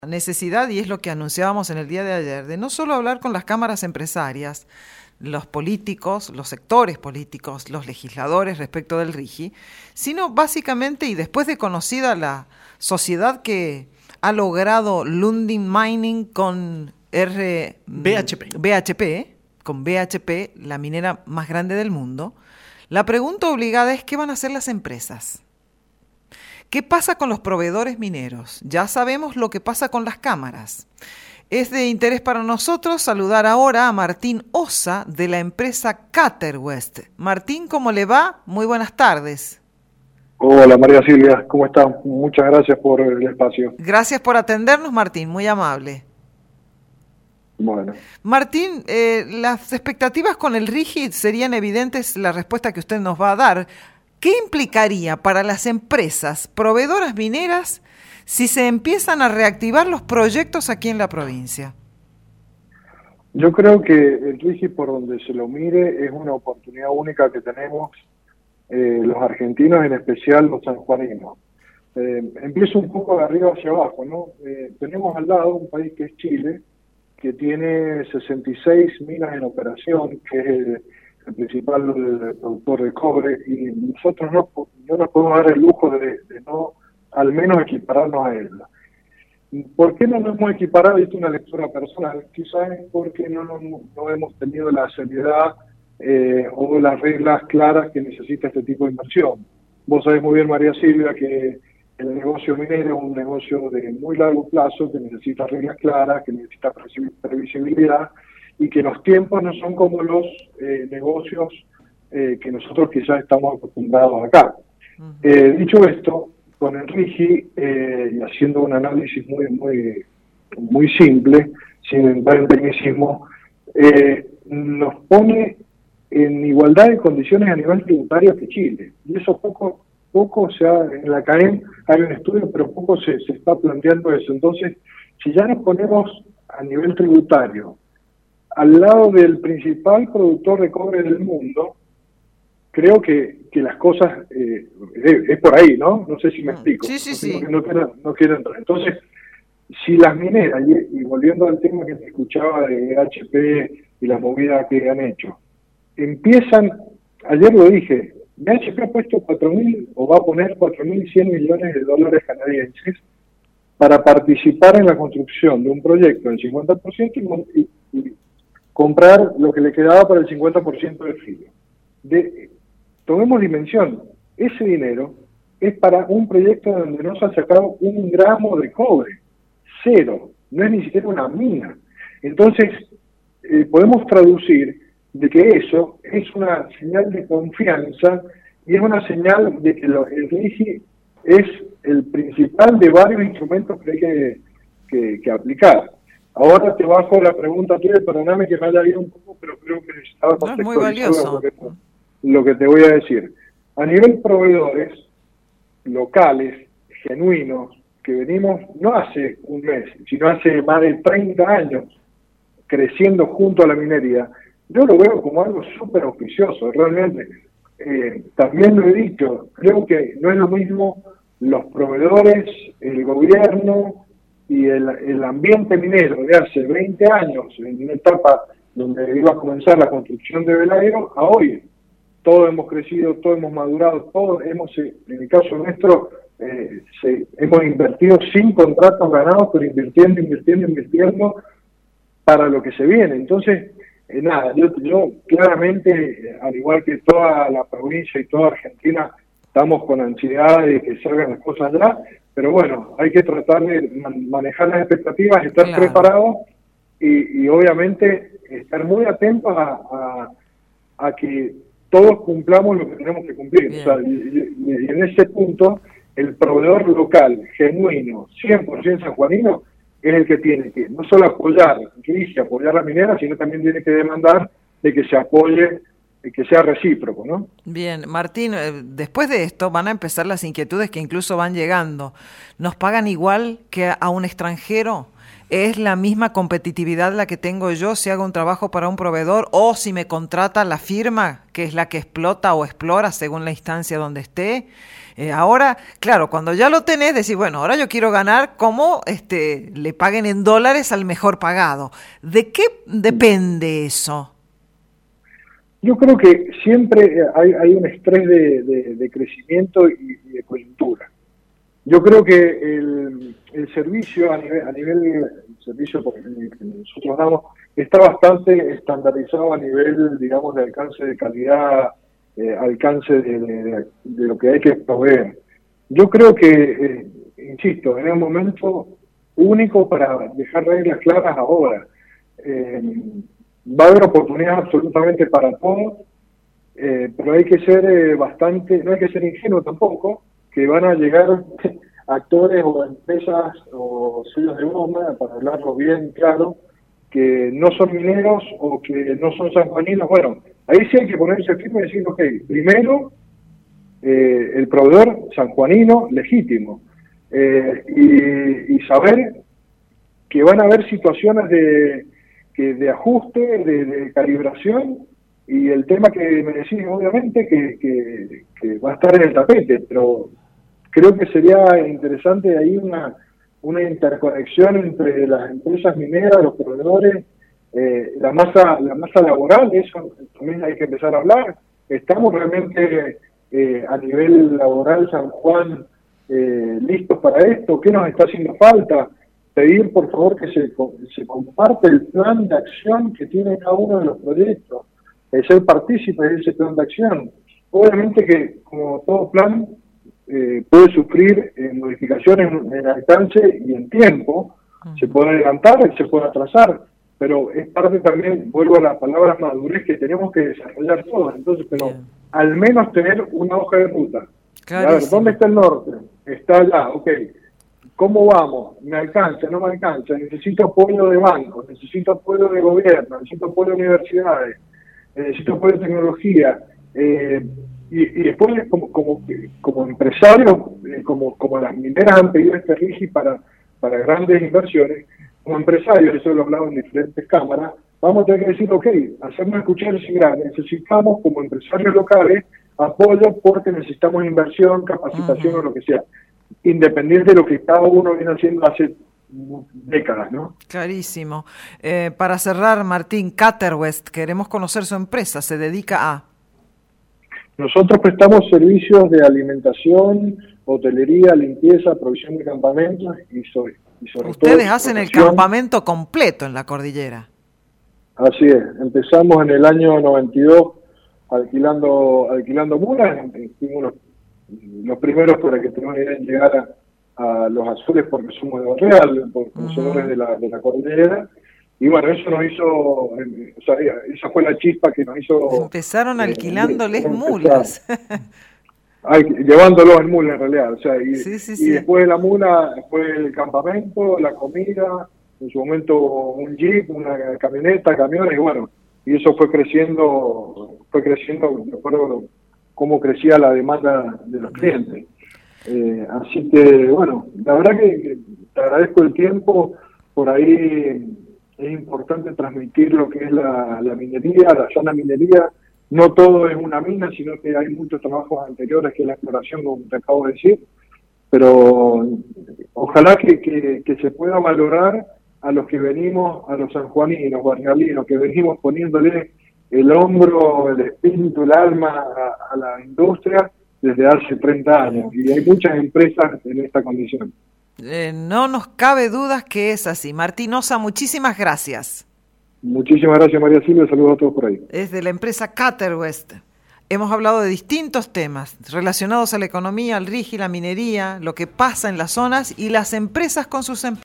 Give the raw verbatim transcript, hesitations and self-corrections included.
Necesidad, y es lo que anunciábamos en el día de ayer, de no solo hablar con las cámaras empresarias, los políticos, los sectores políticos, los legisladores respecto del RIGI, sino básicamente, y después de conocida la sociedad que ha logrado Lundin Mining con R, B H P. B H P, con B H P, la minera más grande del mundo, la pregunta obligada es: ¿qué van a hacer las empresas? ¿Qué pasa con los proveedores mineros? Ya sabemos lo que pasa con las cámaras. Es de interés para nosotros saludar ahora a Martín Osa de la empresa Caterwest. Martín, ¿cómo le va? Muy buenas tardes. Hola María Silvia, ¿cómo están? Muchas gracias por el espacio. Gracias por atendernos, Martín, muy amable. Bueno. Martín, eh, las expectativas con el RIGI serían evidentes, la respuesta que usted nos va a dar. ¿Qué implicaría para las empresas proveedoras mineras si se empiezan a reactivar los proyectos aquí en la provincia? Yo creo que el RIGI, por donde se lo mire, es una oportunidad única que tenemos eh, los argentinos, en especial los sanjuaninos. Eh, empiezo un poco de arriba hacia abajo, ¿no? Eh, tenemos al lado un país que es Chile, que tiene sesenta y seis minas en operación, que es el, el principal productor de cobre, y nosotros no, no nos podemos dar el lujo de, de no al menos equipararnos a él. ¿Por qué no nos hemos equiparado? Esto es una lectura personal, quizás es porque no, no, no hemos tenido la seriedad eh, o las reglas claras que necesita este tipo de inversión. Vos sabés muy bien, María Silvia, que el negocio minero es un negocio de muy largo plazo, que necesita reglas claras, que necesita previsibilidad, y que los tiempos no son como los eh, negocios eh, que nosotros quizás estamos acostumbrados acá. Uh-huh. Eh, dicho esto, con el RIGI, eh, y haciendo un análisis muy muy muy simple, sin entrar en tecnicismo, eh, nos pone en igualdad de condiciones a nivel tributario que Chile. Y eso poco, poco se ha, en la C A E M hay un estudio, pero poco se, se está planteando eso. Entonces, si ya nos ponemos a nivel tributario al lado del principal productor de cobre del mundo, creo que, que las cosas, eh, es, es por ahí, ¿no? No sé si me explico. Sí, sí, no, sí. No quiero, no quiero entrar. Entonces, si las mineras, y, y volviendo al tema que te escuchaba de H P y la movida que han hecho, empiezan, ayer lo dije, B H P ha puesto cuatro mil o va a poner cuatro mil cien millones de dólares canadienses para participar en la construcción de un proyecto del cincuenta por ciento y, y, y comprar lo que le quedaba para el cincuenta por ciento del filo. De, tomemos dimensión, ese dinero es para un proyecto donde no se ha sacado un gramo de cobre, cero, no es ni siquiera una mina. Entonces, eh, podemos traducir de que eso es una señal de confianza y es una señal de que lo, el RIGI es el principal de varios instrumentos que hay que, que, que aplicar. Ahora te bajo la pregunta tuya, perdóname que me haya ido un poco, pero creo que necesitaba contextualizar lo que, lo que te voy a decir. A nivel proveedores locales, genuinos, que venimos no hace un mes, sino hace más de treinta años creciendo junto a la minería, yo lo veo como algo súper auspicioso, realmente. Eh, también lo he dicho, creo que no es lo mismo los proveedores, el gobierno y el, el ambiente minero de hace veinte años, en una etapa donde iba a comenzar la construcción de Veladero, a hoy. Todos hemos crecido, todos hemos madurado, todos hemos, en el caso nuestro, eh, se, hemos invertido sin contratos ganados, pero invirtiendo, invirtiendo, invirtiendo para lo que se viene. Entonces, eh, nada, yo, yo claramente, al igual que toda la provincia y toda Argentina, estamos con ansiedad de que salgan las cosas ya, pero bueno, hay que tratar de man manejar las expectativas, estar claro. preparados y, y obviamente estar muy atentos a, a, a que todos cumplamos lo que tenemos que cumplir. O sea, y, y, y en ese punto, el proveedor local, genuino, cien por ciento sanjuanino, es el que tiene que no solo apoyar, que dice apoyar la minera, sino también tiene que demandar de que se apoye que sea recíproco, ¿no? Bien, Martín, eh, después de esto van a empezar las inquietudes que incluso van llegando. ¿Nos pagan igual que a un extranjero? ¿Es la misma competitividad la que tengo yo si hago un trabajo para un proveedor o si me contrata la firma, que es la que explota o explora según la instancia donde esté? Eh, ahora, claro, cuando ya lo tenés, decís, bueno, ahora yo quiero ganar como este, le paguen en dólares al mejor pagado. ¿De qué depende eso? Yo creo que siempre hay, hay un estrés de, de, de crecimiento y, y de coyuntura. Yo creo que el, el servicio a nivel, a nivel el servicio que nosotros damos está bastante estandarizado a nivel, digamos, de alcance de calidad, eh, alcance de, de, de lo que hay que proveer. Yo creo que, eh, insisto, es un momento único para dejar reglas claras ahora. Eh, va a haber oportunidades absolutamente para todos, eh, pero hay que ser eh, bastante, no hay que ser ingenuo tampoco, que van a llegar actores o empresas o sellos de goma, para hablarlo bien claro, que no son mineros o que no son sanjuaninos. Bueno, ahí sí hay que ponerse firme y decir, ok, primero, eh, el proveedor sanjuanino legítimo, eh, y, y saber que van a haber situaciones de, que, de ajuste, de, de calibración, y el tema que me decís, obviamente, que, que, que va a estar en el tapete, pero creo que sería interesante ahí una, una interconexión entre las empresas mineras, los proveedores, eh, la masa la masa laboral, eso también hay que empezar a hablar. Estamos realmente eh, a nivel laboral, San Juan, eh, listos para esto. ¿Qué nos está haciendo falta? Pedir, por favor, que se, se comparte el plan de acción que tiene cada uno de los proyectos, eh, ser partícipe de ese plan de acción. Obviamente que, como todo plan, eh, puede sufrir eh, modificaciones en, en alcance y en tiempo, uh-huh. Se puede adelantar y se puede atrasar, pero es parte también, vuelvo a la palabra madurez, que tenemos que desarrollar todos. Entonces, pero yeah. al menos tener una hoja de ruta. A ver, ¿dónde está el norte? Está allá, ok. ¿Cómo vamos? ¿Me alcanza? ¿No me alcanza? Necesito apoyo de bancos, necesito apoyo de gobierno, necesito apoyo de universidades, necesito apoyo de tecnología. Eh, y, y después, como como, como empresarios, eh, como, como las mineras han pedido este RIGI para, para grandes inversiones, como empresarios, eso lo he hablado en diferentes cámaras, vamos a tener que decir, ok, hacernos escuchar y decir, mira, necesitamos como empresarios locales apoyo porque necesitamos inversión, capacitación uh-huh. o lo que sea, independiente de lo que cada uno viene haciendo hace décadas, ¿no? Clarísimo. Eh, para cerrar, Martín, Caterwest, queremos conocer su empresa, se dedica a... Nosotros prestamos servicios de alimentación, hotelería, limpieza, provisión de campamentos y sobre, y sobre Ustedes todo, hacen el campamento completo en la cordillera. Así es. Empezamos en el año noventa y dos alquilando alquilando mulas. Fuimos los, los primeros, para que tengan idea, en llegar a, a los azules, porque somos de Barreal, por conocedores uh-huh. de, la, de la cordillera. Y bueno, eso nos hizo, o sea, esa fue la chispa que nos hizo... Empezaron eh, alquilándoles mulas. Ay, llevándolos en mula en realidad, o sea, y, sí, sí, y sí. después de la mula fue el campamento, la comida, en su momento un jeep, una camioneta, camiones, y bueno, y eso fue creciendo, fue creciendo, me acuerdo cómo crecía la demanda de los clientes. Eh, así que, bueno, la verdad que, que te agradezco el tiempo. Por ahí es importante transmitir lo que es la, la minería, la zona minería. No todo es una mina, sino que hay muchos trabajos anteriores que la exploración, como te acabo de decir, pero ojalá que, que, que se pueda valorar a los que venimos, a los sanjuaninos, barrialinos, que venimos poniéndole el hombro, el espíritu, el alma a, a la industria desde hace treinta años, y hay muchas empresas en esta condición. Eh, no nos cabe dudas que es así. Martín Ossa, muchísimas gracias. Muchísimas gracias, María Silvia, saludos a todos por ahí. Es de la empresa Caterwest. Hemos hablado de distintos temas relacionados a la economía, al RIGI, la minería, lo que pasa en las zonas y las empresas con sus empresas.